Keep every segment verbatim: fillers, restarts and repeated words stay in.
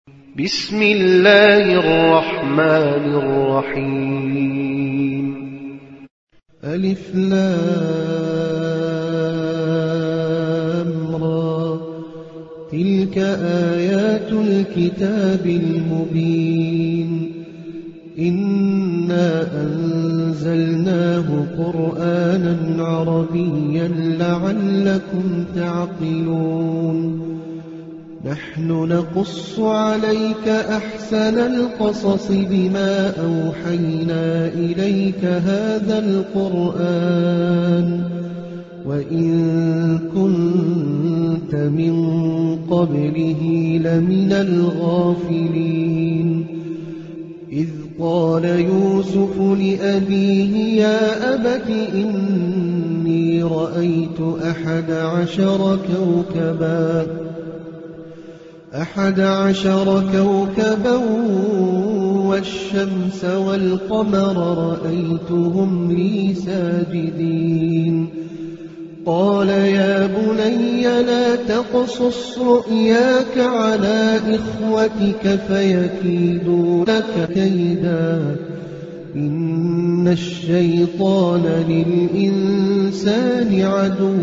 بسم الله الرحمن الرحيم. ألف لام را، تلك آيات الكتاب المبين. إنا أنزلناه قرآنا عربيا لعلكم تعقلون. نحن نقص عليك أحسن القصص بما أوحينا إليك هذا القرآن وإن كنت من قبله لمن الغافلين. إذ قال يوسف لأبيه يا أبت إني رأيت أحد عشر كوكبا أحد عشر كوكبا والشمس والقمر رأيتهم لي ساجدين. قال يا بني لا تقصص رؤياك على إخوتك فيكيدوا لك كيدا إن الشيطان للإنسان عدو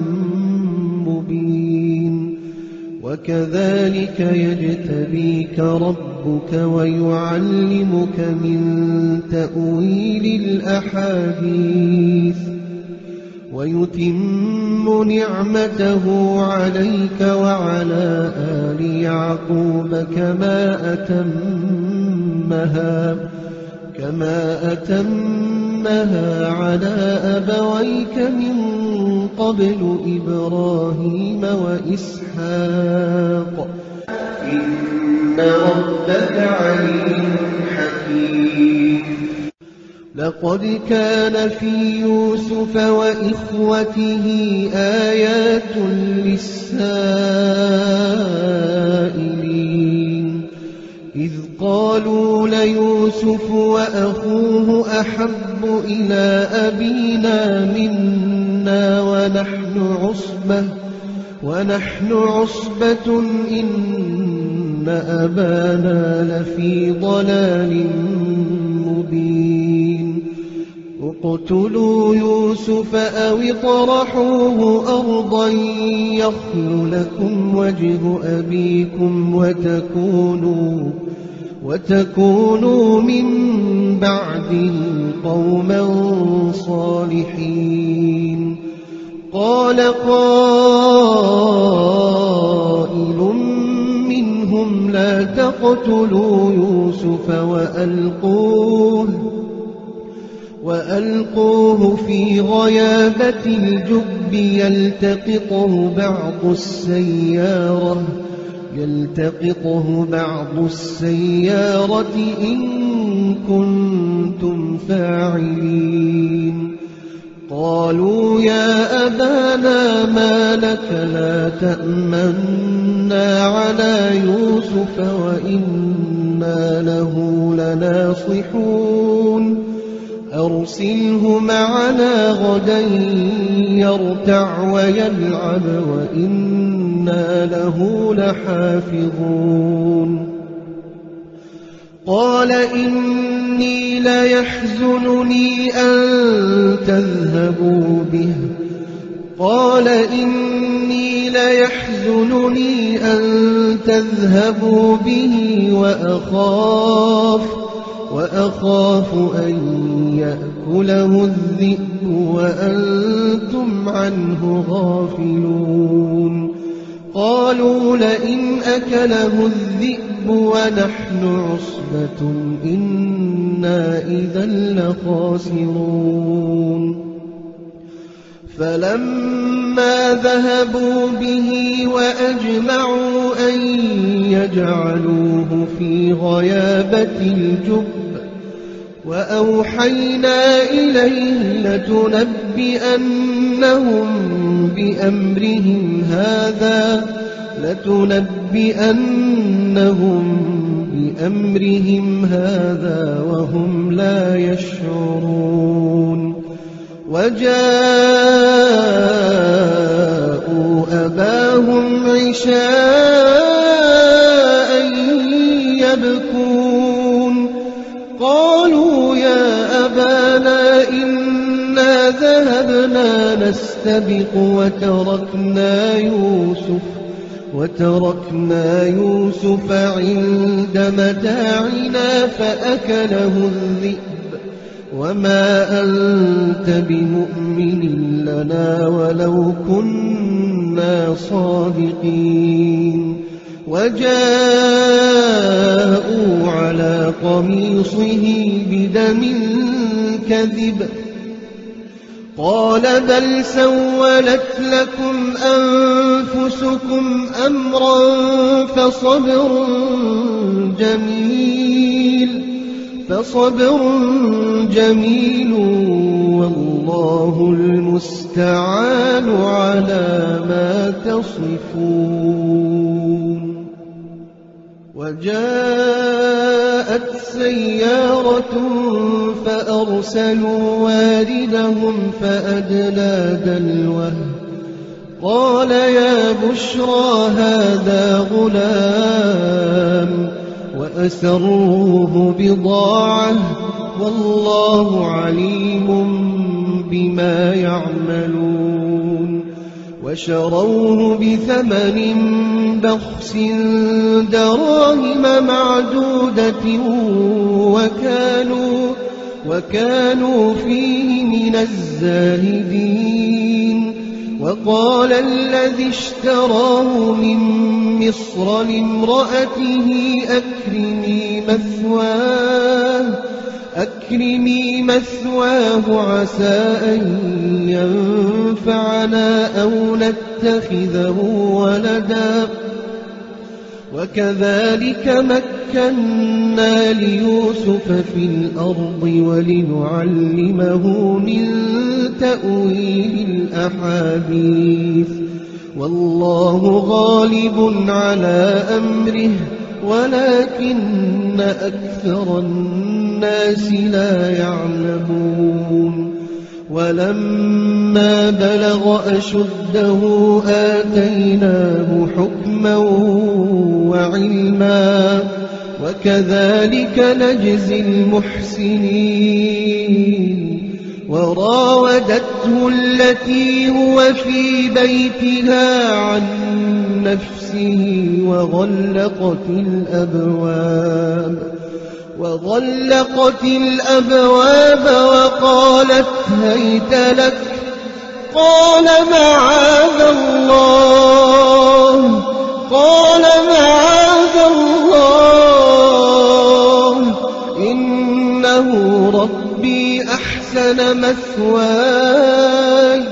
مبين. وكذلك يجتبيك ربك ويعلمك من تأويل الأحاديث ويتم نعمته عليك وعلى آل يعقوب كما أتمها كما أتمها على أبويك من قبل إبراهيم وإسحاق إن ربك عليم حكيم. لقد كان في يوسف وإخوته آيات للسائلين إذ قالوا ليوسف وأخوه أحب إلى أبينا منا ونحن عصبة ونحن عصبة إن أبانا لفي ضلال مبين. اقتلوا يوسف أو اطرحوه أرضا يخل لكم وجه أبيكم وتكونوا وتكونوا من بعده قوما صالحين. قال قائل منهم لا تقتلوا يوسف وألقوه وألقوه في غيابة الجب يلتقطه بعض السيارة يلتقطه بعض السيارة إن كنتم فاعلين. قالوا يا أبانا ما لك لا تأمنا على يوسف وإنا له لناصحون. أرسله معنا غدا يرتع ويلعب وإنا له لحافظون. قال إني ليحزنني أن تذهبوا به قال إني ليحزنني أن تذهبوا به وأخاف وأخاف أن يأكله الذئب وأنتم عنه غافلون. قالوا لئن أكله الذئب ونحن عصبة إنا إذا لخاسرون. فلما ذهبوا به وأجمعوا أن يجعلوه في غيابة الجب وأوحينا إليه لتنبئنهم بأمرهم هذا لتنبئنهم بأمرهم هذا وهم لا يشعرون. وجاءوا أباهم عشاء يبكون قالوا يا أبانا إنا ذهبنا نستبق وتركنا يوسف وتركنا يوسف عند متاعنا فأكله الذئب وما أنت بمؤمن لنا ولو كنا صادقين وجاءوا على قميصه بدم كذب قال بل سولت لكم أنفسكم أمرا فصبر جميل فصبر جميل والله المستعان على ما تصفون وجاءت سيارة فأرسلوا واردهم فأدلى دلوه قال يا بشرى هذا غلام وأسروه بضاعة والله عليم بما يعملون وشروه بثمن بخس دراهم معدودة وكانوا, وكانوا فيه من الزاهدين وقال الذي اشتراه من مصر لامرأته أكرمي مثواه أكرمي مثواه عسى أن ينفعنا أو نتخذه ولدا وكذلك مكنا ليوسف في الأرض ولنعلمه من تأويل الأحاديث والله غالب على أمره ولكن أكثر الناس لا يعلمون ولما بلغ أشده آتيناه حكما وعلما وكذلك نجزي المحسنين وراودته التي هو في بيتها عن نفسه وغلقت الأبواب وغلقت الأبواب وقالت هيت لك قال معاذ الله قال معاذ الله إنه ربي أحسن مثواي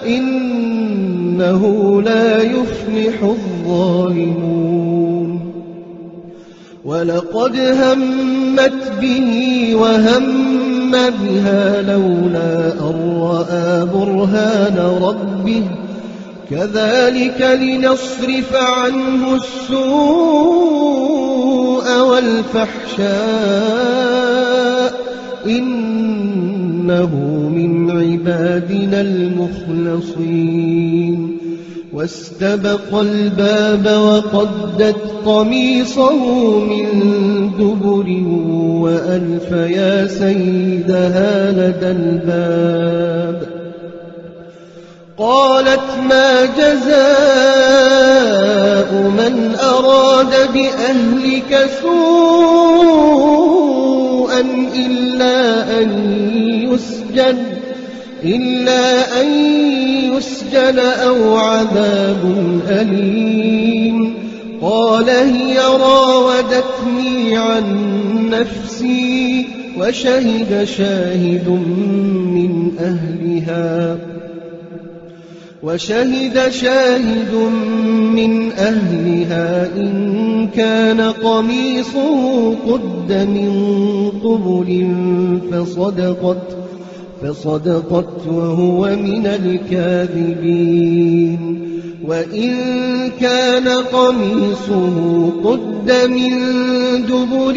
إنه لا يفلح الظالمون ولقد همت به وهم بها لولا أن رأى برهان ربه كذلك لنصرف عنه السوء والفحشاء إنه من عبادنا المخلصين واستبق الباب وقدت قميصه من دبر وألف يا سيدها لدى الباب قالت ما جزاء من أراد بأهلك سوءا إلا أن يسجن إلا أن يسجن أو عذاب أليم قال هي راودتني عن نفسي وشهد شاهد من أهلها وشهد شاهد من أهلها إن كان قميصه قد من قبل فصدقت فصدقت وهو من الكاذبين وإن كان قميصه قد من دبر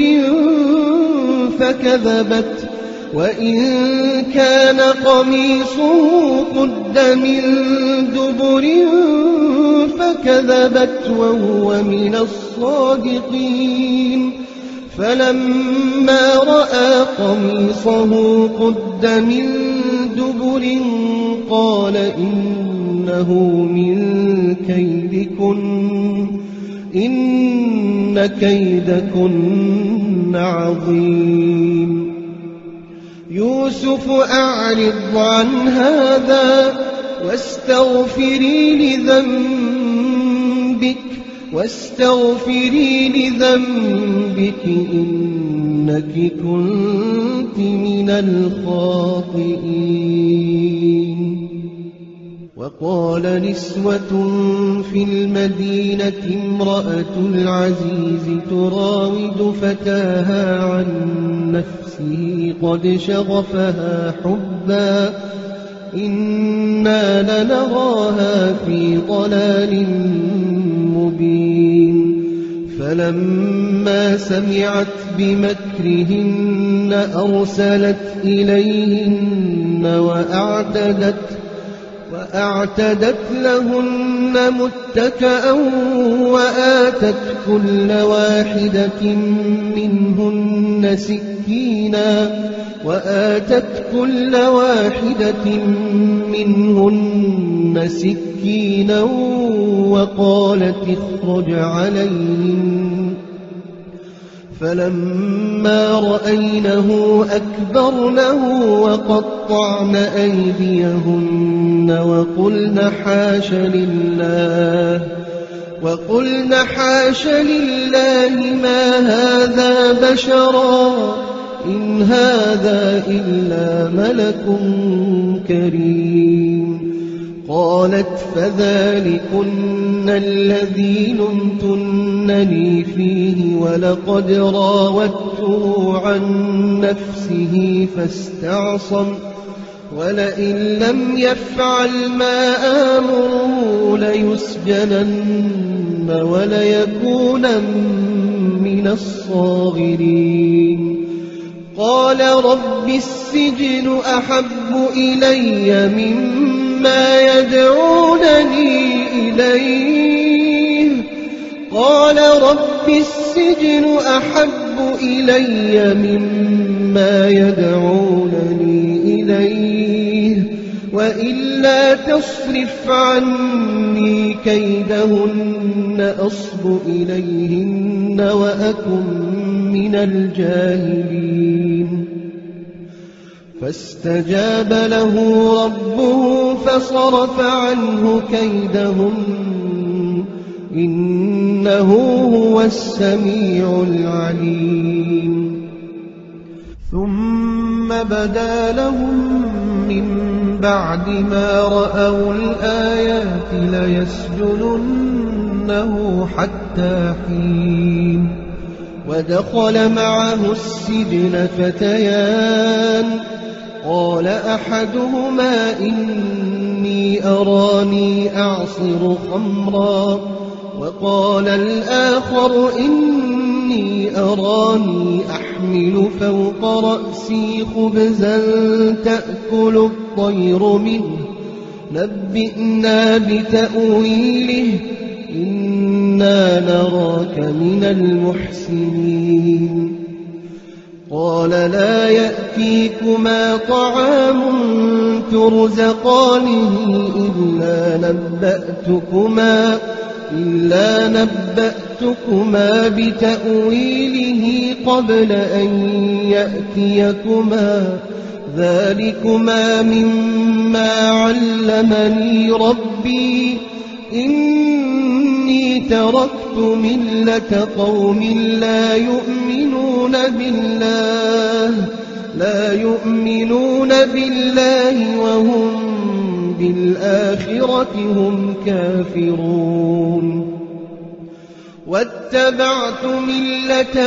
فكذبت وإن كان قميصه قد من دبر فكذبت وهو من الصادقين فلما رأى قميصه قد من دبر قال إنه من كيدكن إن كيدكن عظيم. يوسف أعرض عن هذا واستغفري لذنبك واستغفري لذنبك إنك كنت من الخاطئين. وقال نسوة في المدينة امرأة العزيز تراود فتاها عن نفسه قد شغفها حبا إنا لنراها في ضلال مبين. فلما سمعت بمكرهن أرسلت إليهن وأعتدت وأعتدت لهن متكأ وآتت كل واحدة منهن سكينا وآتت كل واحدة منهن سكينا وقالت اخرج عليهم. فلما رأينه أكبرنه وقطعن أيديهن وقلن حاش لله وقلن حاش لله ما هذا بشرا إن هذا إلا ملك كريم. قالت فذلكن الذي لمتنني فيه ولقد راودته عن نفسه فاستعصم ولئن لم يفعل ما آمره ليسجنن وليكونن من الصاغرين. قال رب السجن أحب إلي مما يدعونني إليه قال رب السجن أحب إلي مما يدعونني إليه وإلا تصرف عني كيدهن أصب إليهن وأكن من الجاهلين. فاستجاب له ربه فصرف عنه كيدهن إنه هو السميع العليم. ثم بدا لهم من بعد ما رأوا الآيات ليسجننه حتى حين. ودخل معه السجن فتيان قال أحدهما إني أراني أعصر خمرا وقال الآخر إني أراني أحمل فوق رأسي خبزا تأكل الطير منه نبئنا بتأويله إنا نراك من المحسنين. قال لا يأتيكما طعام ترزقانه إلا نبأتكما إلا نبأتكما بتأويله قبل أن يأتيكما ذلكما مما علمني ربي إني تركت ملة قوم لا يؤمنون بالله لا يؤمنون بالله وهم بالآخرة هم كافرون. واتبعت ملة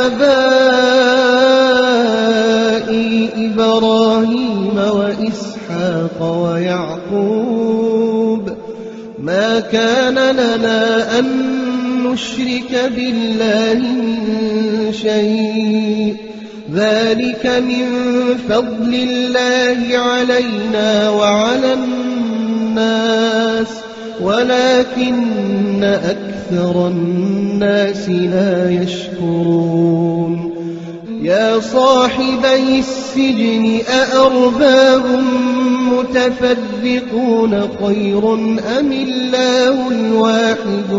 آبائي إبراهيم وإسحاق ويعقوب ما كان لنا أن نشرك بالله من شيء ذلك من فضل الله علينا وعلى الناس ولكن أكثر الناس لا يشكرون. يا صاحبي السجن أأرباب متفرقون خير أم الله الواحد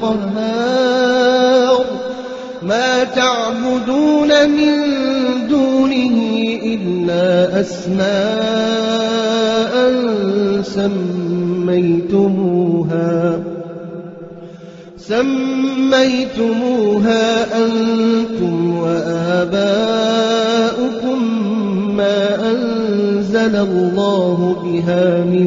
القهار ما تعبدون من دونه إلا أسماء سميتموها سميتموها أنتم وآباؤكم ما أنزل الله بها من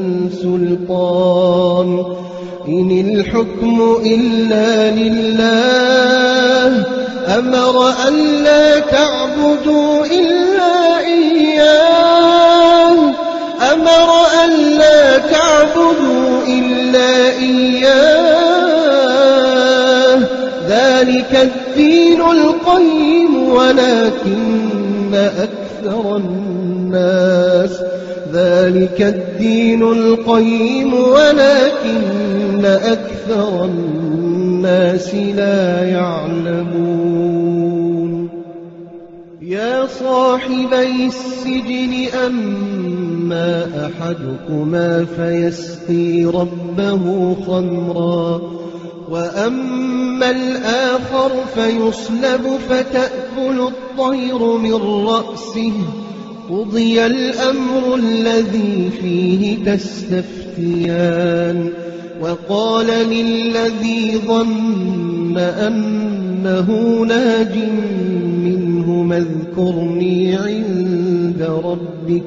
سلطان إن الحكم إلا لله أمر أن لا تعبدوا إلا إياه أمر أن لا تعبدوا إلا إياه ذلك الدين القيم ولكن أكثر الناس ذلك الدين القيم ولكن أكثر الناس لا يعلمون يا صاحبي السجن أما أحدكما فيسقي ربه خمرا وأما الآخر فيصلب فتأكل الطير من رأسه قضي الأمر الذي فيه تستفتيان وقال للذي ظن أنه ناج منهما اذكرني عند ربك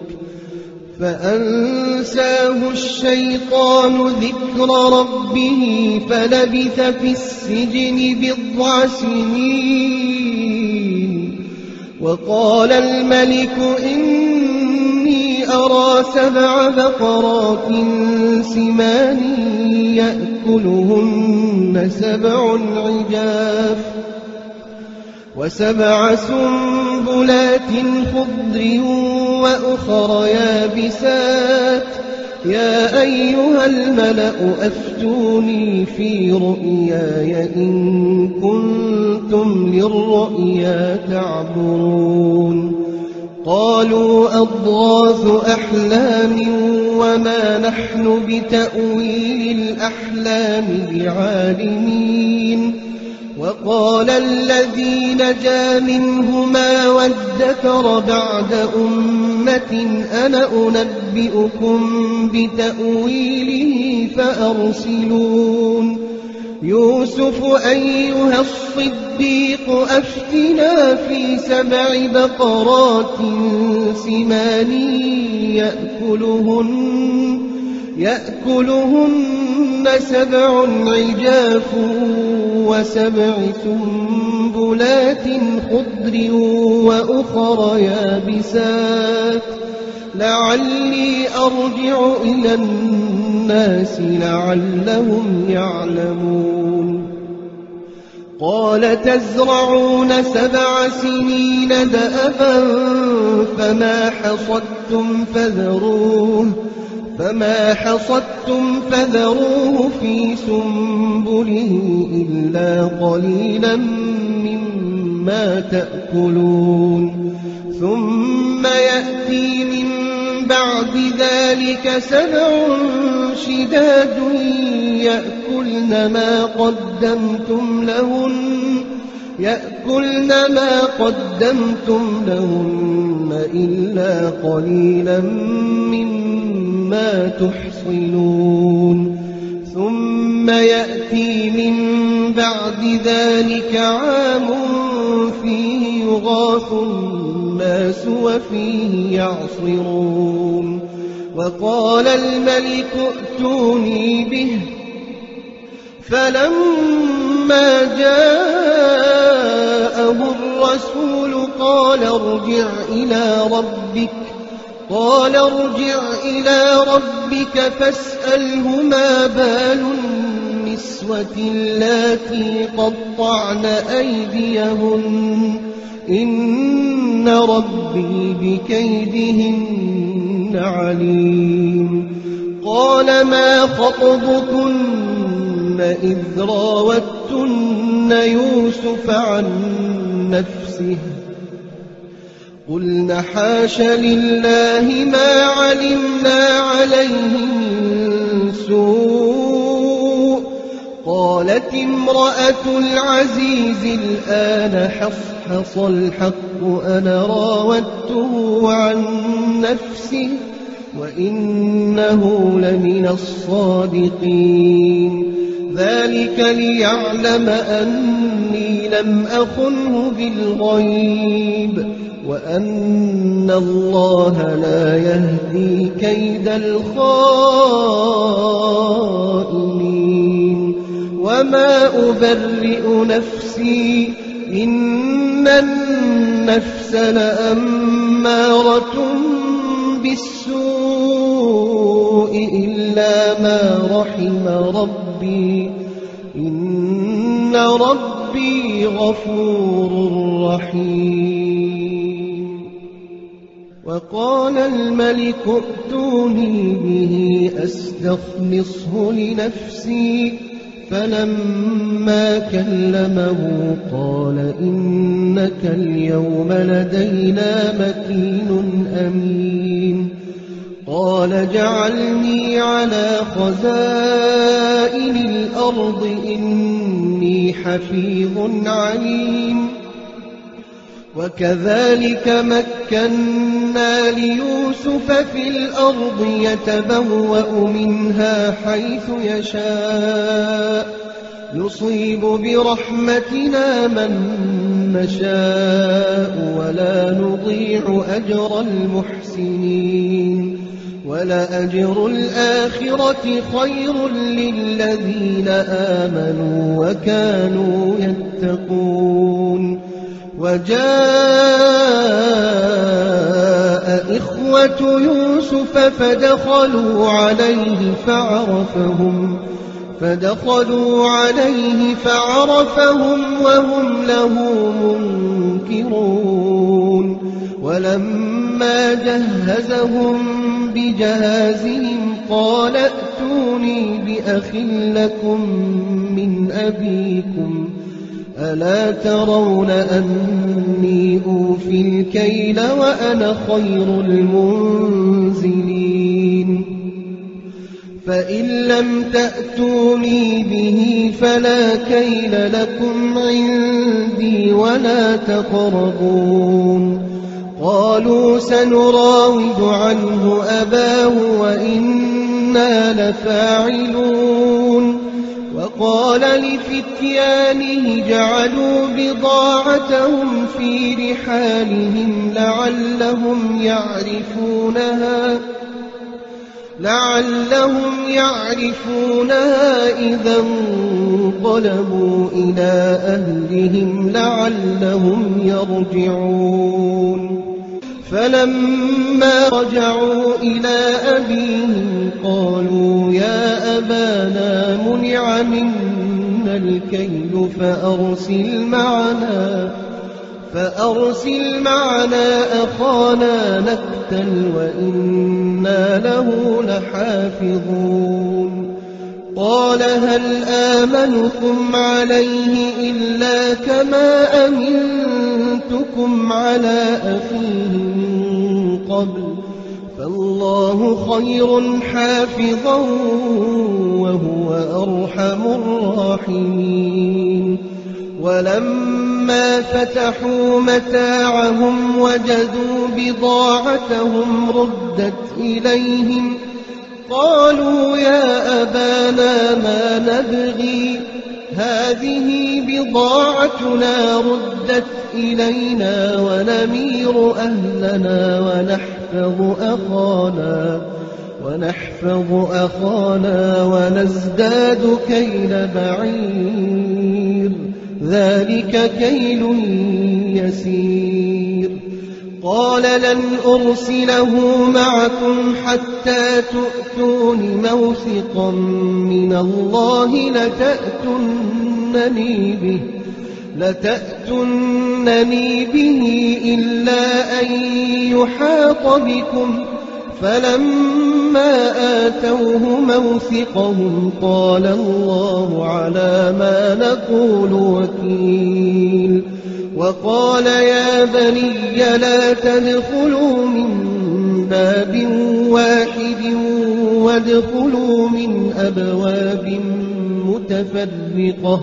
فأنساه الشيطان ذكر ربه فلبث في السجن بضع سنين وقال الملك إني أرى سبع بقرات سمان يأكلهن سبع عجاف وسبع سنبلات خضر وأخر يابسات يا أيها الملأ أفتوني في رؤياي إن كنتم للرؤيا تعبرون قالوا أضغاث أحلام وما نحن بتأويل الأحلام بعالمين وقال الذي نجا منهما وادكر بعد أمة أنا أنبئكم بتأويله فأرسلون يوسف أيها الصديق أفتنا في سبع بقرات سمان يأكلهن يأكلهن سبع عجاف وسبع سنبلات خضر وأخر يابسات لعلي أرجع إلى الناس لعلهم يعلمون قال تزرعون سبع سنين دأبا فما حصدتم فذروه فما حصدتم فذروه في سنبله إلا قليلا مما تأكلون ثم يأتي من بعد ذلك سبع شداد يأكلن ما قدمتم لهن يأكلن ما قدمتم لهن إلا قليلا مما تحصنون ثم يأتي من بعد ذلك عام فيه يغاث الناس وفيه يعصرون وقال الملك ائتوني به فلما جاءه الرسول قال ارجع إلى ربك قال ارجع إلى ربك فاسأله ما بال النسوة اللاتي قطعن أيديهن إن ربي بكيدهن عليم قال ما خطبكن إذ راوتن يوسف عن نفسه قلنا حاش لله ما علمنا عليه من سوء. قالت امرأة العزيز الآن حصحص الحق أنا راودته عن نفسه وإنه لمن الصادقين. ذلك ليعلم أني لم أخنه بالغيب وأن الله لا يهدي كيد الخائنين. وما أبرئ نفسي إن النفس لأمارة بالسوء إلا ما رحم ربي إن ربي غفور رحيم. وقال الملك ائتوني به أستخلصه لنفسي فلما كلمه قال إنك اليوم لدينا مكين أمين. قال جعلني على خزائن الأرض إني حفيظ عليم. وكذلك مكنا ليوسف في الأرض يتبوأ منها حيث يشاء نصيب برحمتنا من نشاء ولا نضيع أجر المحسنين. ولأجر الآخرة خير للذين آمنوا وكانوا يتقون. وجاء إخوة يوسف فدخلوا عليه فعرفهم فدخلوا عليه فعرفهم وهم له منكرون. ولما جهزهم بجهازهم قال ائتوني بأخ لكم من أبيكم ألا ترون أني أوفي الكيل وأنا خير المنزلين. فإن لم تأتوني به فلا كيل لكم عندي ولا تقربون. قالوا سنراود عنه أباه وإنا لفاعلون. وقال لفتيانه جعلوا بضاعتهم في رحالهم لعلهم يعرفونها لعلهم يعرفونها إذا انقلبوا إلى أهلهم لعلهم يرجعون. فلما رجعوا إلى أبيهم قالوا يا أبانا منع منا الكيل فأرسل معنا فأرسل معنا أخانا نكتل وإنا له لحافظون. قال هل آمنكم عليه إلا كما أمنتكم على أخيه من قبل فالله خير حافظا وهو أرحم الراحمين. ولما فتحوا متاعهم وجدوا بضاعتهم ردت إليهم قالوا يا أبانا ما نبغي هذه بضاعتنا ردت إلينا ونمير أهلنا ونحفظ أخانا ونحفظ أخانا ونزداد كيل بعير ذلك كيل يسير. قال لن أرسله معكم حتى تؤتون موثقا من الله لتأتونني به لتأتونني به إلا أن يحاط بكم. فلما آتوه موثقهم قال الله على ما نقول وكيل. وقال يا بني لا تدخلوا من باب واحد وادخلوا من أبواب متفرقة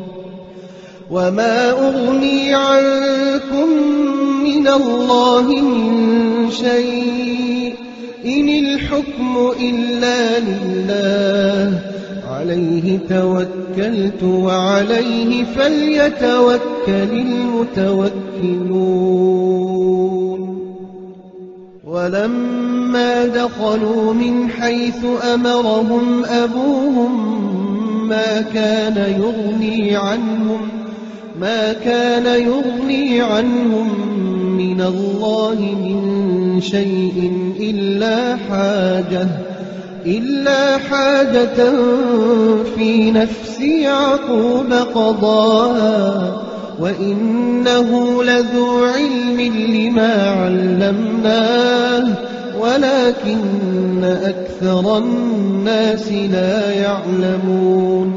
وما أغني عنكم من الله من شيء إن الحكم إلا لله عليه توكلت وعليه فليتوكل المتوكلون ولما دخلوا من حيث أمرهم أبوهم ما كان يغني عنهم ما كان يغني عنهم من الله من شيء إلا حاجة إلا حاجة في نفس يعقوب قضاها وإنه لذو علم لما علمناه ولكن أكثر الناس لا يعلمون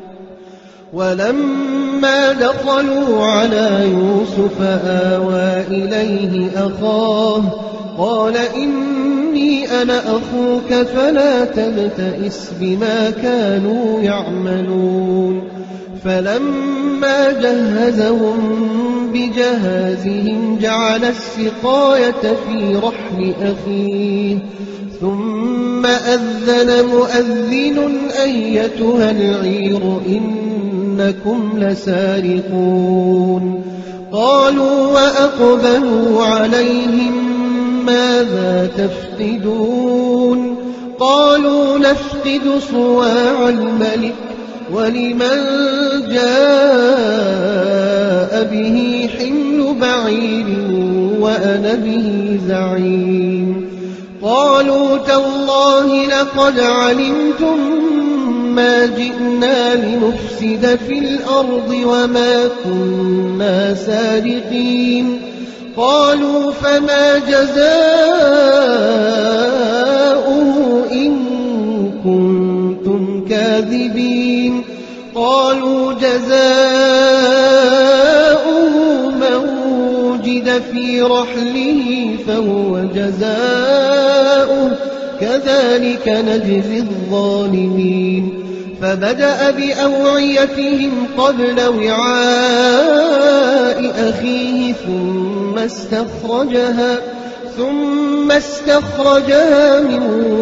ولما دخلوا على يوسف آوى إليه أخاه قال إني أنا أخوك فلا تبتئس بما كانوا يعملون فلما جهزهم بجهازهم جعل السقاية في رحل أخيه ثم أذن مؤذن أيتها العير إنكم لسارقون قالوا وأقبلوا عليهم ماذا تفقدون قالوا نفقد صواع الملك ولمن جاء به حمل بعير وأنا به زعيم قالوا تالله لقد علمتم ما جئنا لنفسد في الأرض وما كنا سارقين قالوا فما جزاؤه إن كنتم كاذبين قالوا جزاؤه من وجد في رحله فهو جزاؤه كذلك نجزي الظالمين فبدأ بأوعيتهم قبل وعاء أخيه ثم استخرجها ثم استخرجها من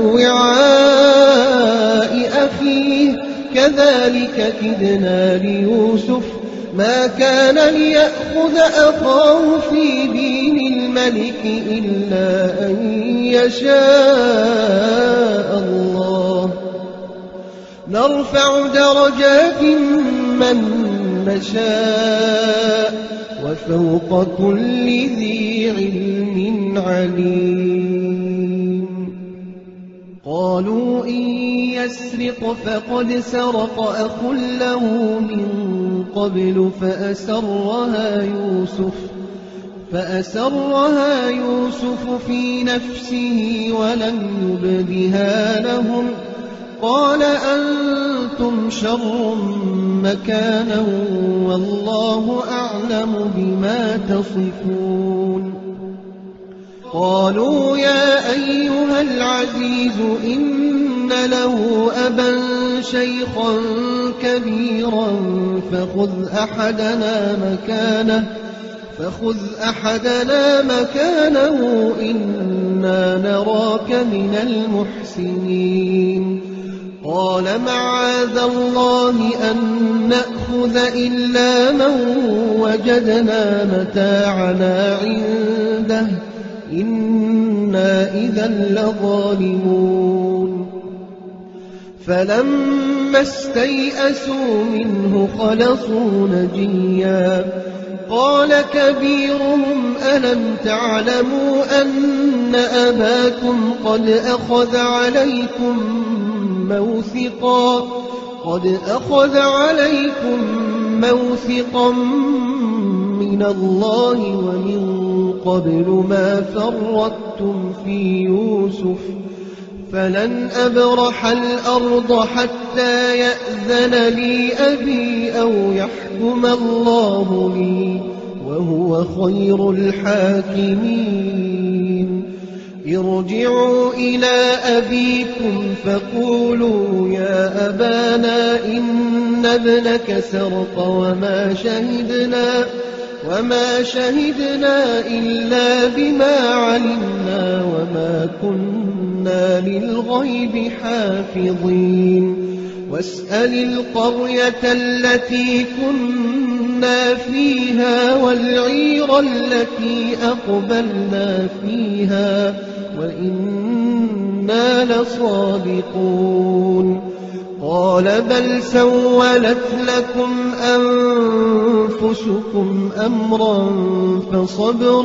وعاء أخيه كذلك كدنا ليوسف ما كان ليأخذ أخاه في دين الملك إلا أن يشاء الله نرفع درجات من نشاء وفوق كل ذي علم عليم قالوا إن يسرق فقد سرق أخ له من قبل فأسرها يوسف فأسرها يوسف في نفسه ولم يبدها لهم قال أنتم شر مكانا والله أعلم بما تصفون قالوا يا أيها العزيز إن له أبا شيخا كبيرا فخذ أحدنا مكانه فخذ أحدنا مكانه إنا نراك من المحسنين قال معاذ الله أن نأخذ إلا من وجدنا متاعنا عنده إنا إذا لظالمون فلما استيئسوا منه خلصوا نجيا قال كبيرهم ألم تعلموا أن أباكم قد أخذ عليكم موثقا قد أخذ عليكم موثقا من الله ومن قبل ما فرطتم في يوسف فلن أبرح الأرض حتى يأذن لي أبي أو يحكم الله لي وهو خير الحاكمين ارجعوا إلى أبيكم فقولوا يا أبانا إن ابنك سرق وما شهدنا وما شهدنا إلا بما علمنا وما كنا للغيب حافظين واسأل القرية التي كنا فيها والعير التي أقبلنا فيها وإنا لصادقون قال بل سولت لكم أنفسكم أمرا فصبر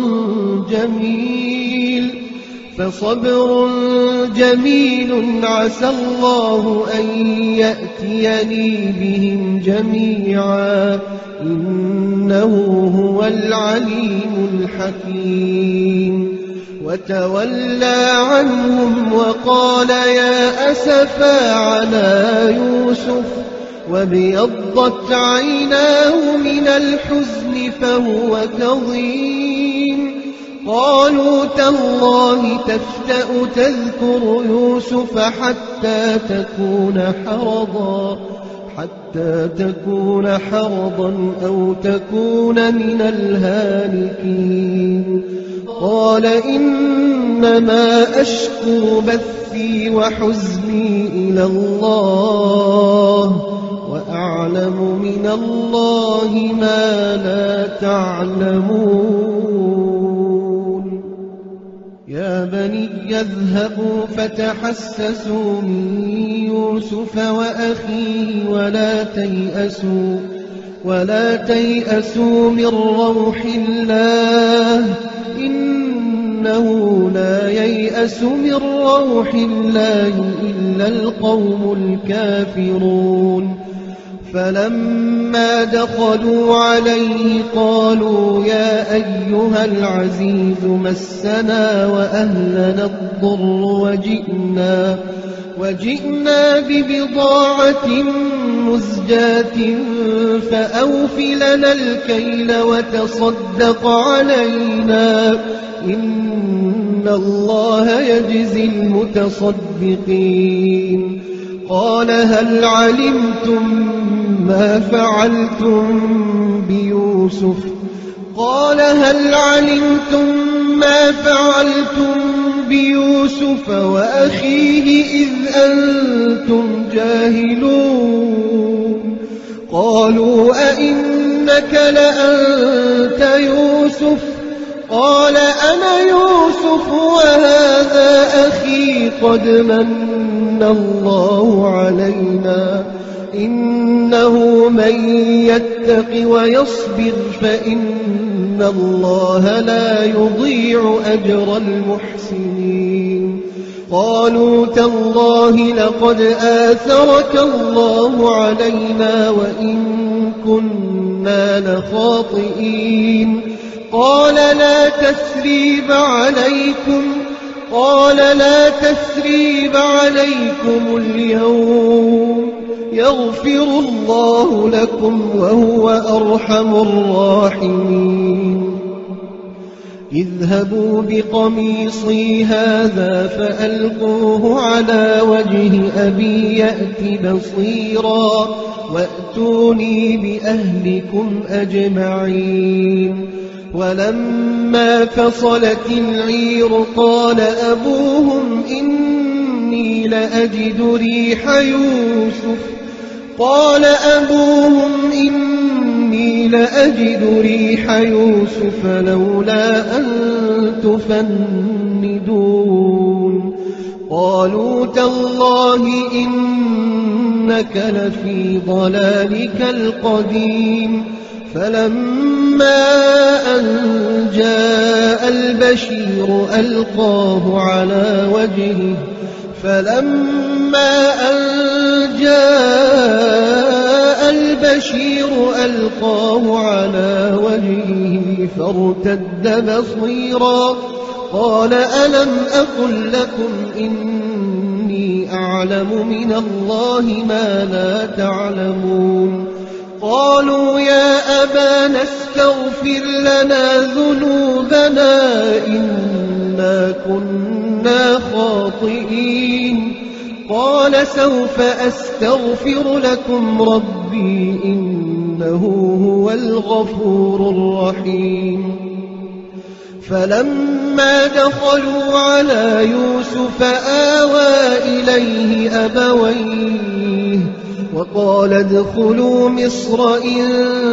جميل فصبر جميل عسى الله أن يأتيني بهم جميعا إنه هو العليم الحكيم وتولى عنهم وقال يا أسفا على يوسف وابيضت عيناه من الحزن فهو كظيم قالوا تالله تفتأ تذكر يوسف حتى تكون حرضا حتى تكون حرضا أو تكون من الهالكين قال إنما أشكو بثي وحزني إلى الله وأعلم من الله ما لا تعلمون يا بني اذهبوا فتحسسوا من يوسف وأخيه ولا تيأسوا ولا تيأسوا من روح الله إنه لا ييأس من روح الله إلا القوم الكافرون فلما دخلوا عليه قالوا يا أيها العزيز مسنا وأهلنا الضر وجئنا وجئنا ببضاعة مزجاة فأوف لنا الكيل وتصدق علينا إن الله يجزي المتصدقين قال هل علمتم ما فعلتم بيوسف قال هل علمتم ما فعلتم بيوسف وأخيه إذ أنتم جاهلون قالوا أئنك لأنت يوسف قال أنا يوسف وهذا أخي قد من الله علينا إنه من يتق ويصبر فإن الله لا يضيع أجر المحسنين قالوا تالله لقد آثرك الله علينا وإن كنا لخاطئين قال لا تثريب عليكم قال لا تثريب عليكم اليوم يغفر الله لكم وهو أرحم الراحمين اذهبوا بقميصي هذا فألقوه على وجه أبي يأت بصيرا وأتوني بأهلكم أجمعين ولما فصلت العير قال أبوهم إني لأجد ريح يوسف قال أبوهم إني لأجد ريح يوسف لولا أن تفندون قالوا تالله إنك لفي ضلالك القديم فلما أن جاء البشير ألقاه على وجهه فلما أن جاء البشير ألقاه على وجهه فارتد بصيرا قال ألم أقل لكم إني أعلم من الله ما لا تعلمون قالوا يا أبانا استغفر لنا ذنوبنا إنا كنا خاطئين قال سوف أستغفر لكم ربي إنه هو الغفور الرحيم فلما دخلوا على يوسف آوى إليه أبويه وقال ادخلوا مصر إن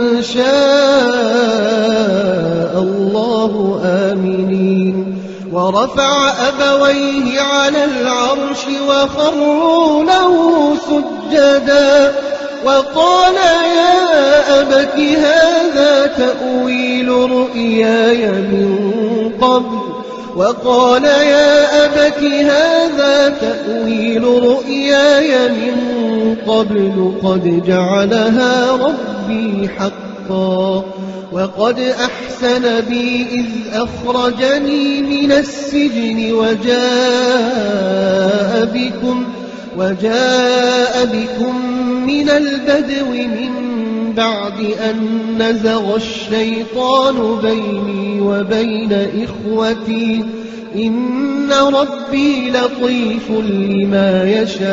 شاء الله آمنين ورفع أبويه على العرش وخروا له سجدا وقال يا أبت هذا تأويل رؤياي من قبل وقال يا أبت هذا تأويل رؤياي من قبل قد جعلها ربي حقا وقد أحسن بي إذ أخرجني من السجن وجاء بكم وجاء بكم من البدو من بعد أن نزغ الشيطان بيني وبين إخوتي إن ربي لطيف لما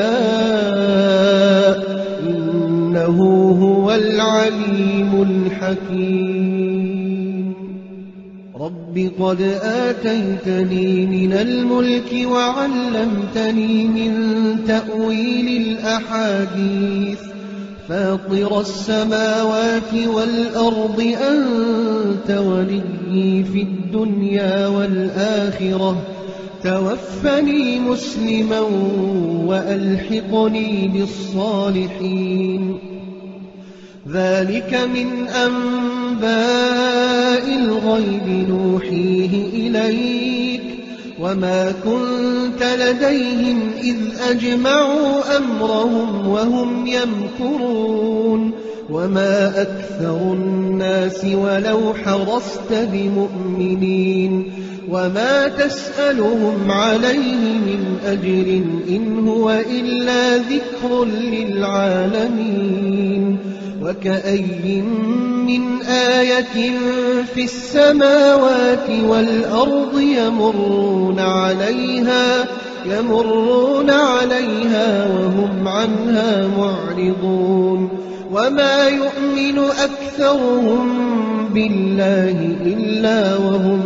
يشاء إنه هو العليم الحكيم رب قد آتيتني من الملك وعلمتني من تأويل الأحاديث فاطر السماوات والأرض أنت ولي في الدنيا والآخرة توفني مسلما وألحقني بالصالحين ذلك من أنباء الغيب نوحيه إليك وما كنت لديهم إذ أجمعوا أمرهم وهم يمكرون وما أكثر الناس ولو حرصت بمؤمنين وما تسألهم عليه من أجر إن هو إلا ذكر للعالمين وكأي من آية في السماوات والأرض يمرون عليها يمرون عليها وهم عنها معرضون وما يؤمن أكثرهم بالله إلا وهم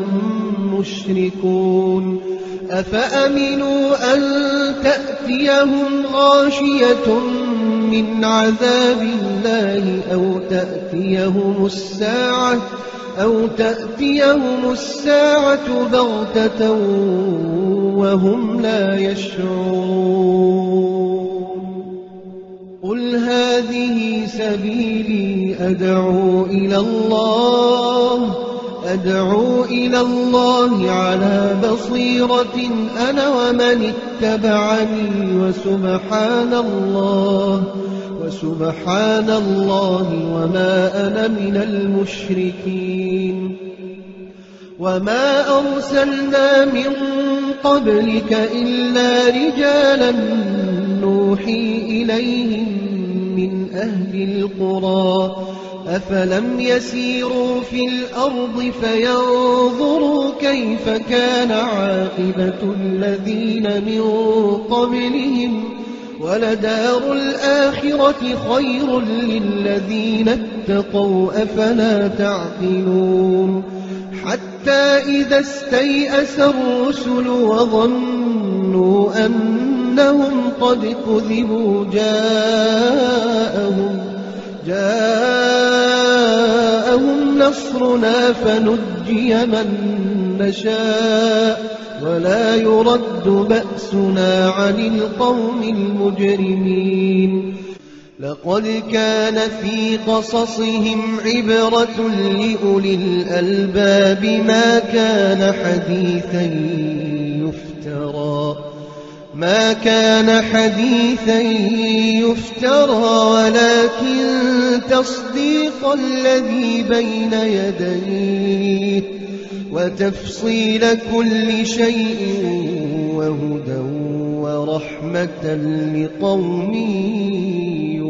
مشركون أفأمنوا أن تأتيهم غاشية من عذاب الله أو تأتيهم الساعة أو تأتيهم الساعة بغتة وهم لا يشعرون قل هذه سبيلي أدعو إلى الله أدعو إلى الله على بصيرة أنا ومن اتبعني وسبحان الله وسبحان الله وما أنا من المشركين وما أرسلنا من قبلك إلا رجالا نوحي إليهم من أهل القرى أفلم يسيروا في الأرض فينظروا كيف كان عاقبة الذين من قبلهم ولدار الآخرة خير للذين اتقوا أفلا تعقلون حتى إذا استيأس الرسل وظنوا أنهم قد كذبوا جاءهم جاءهم نصرنا فنجي من نشاء ولا يرد بأسنا عن القوم المجرمين لقد كان في قصصهم عبرة لأولي الألباب ما كان حديثا يفترى ما كان حديثا يفترى ولكن تصديق الذي بين يديه وتفصيل كل شيء وهدى ورحمة لقوم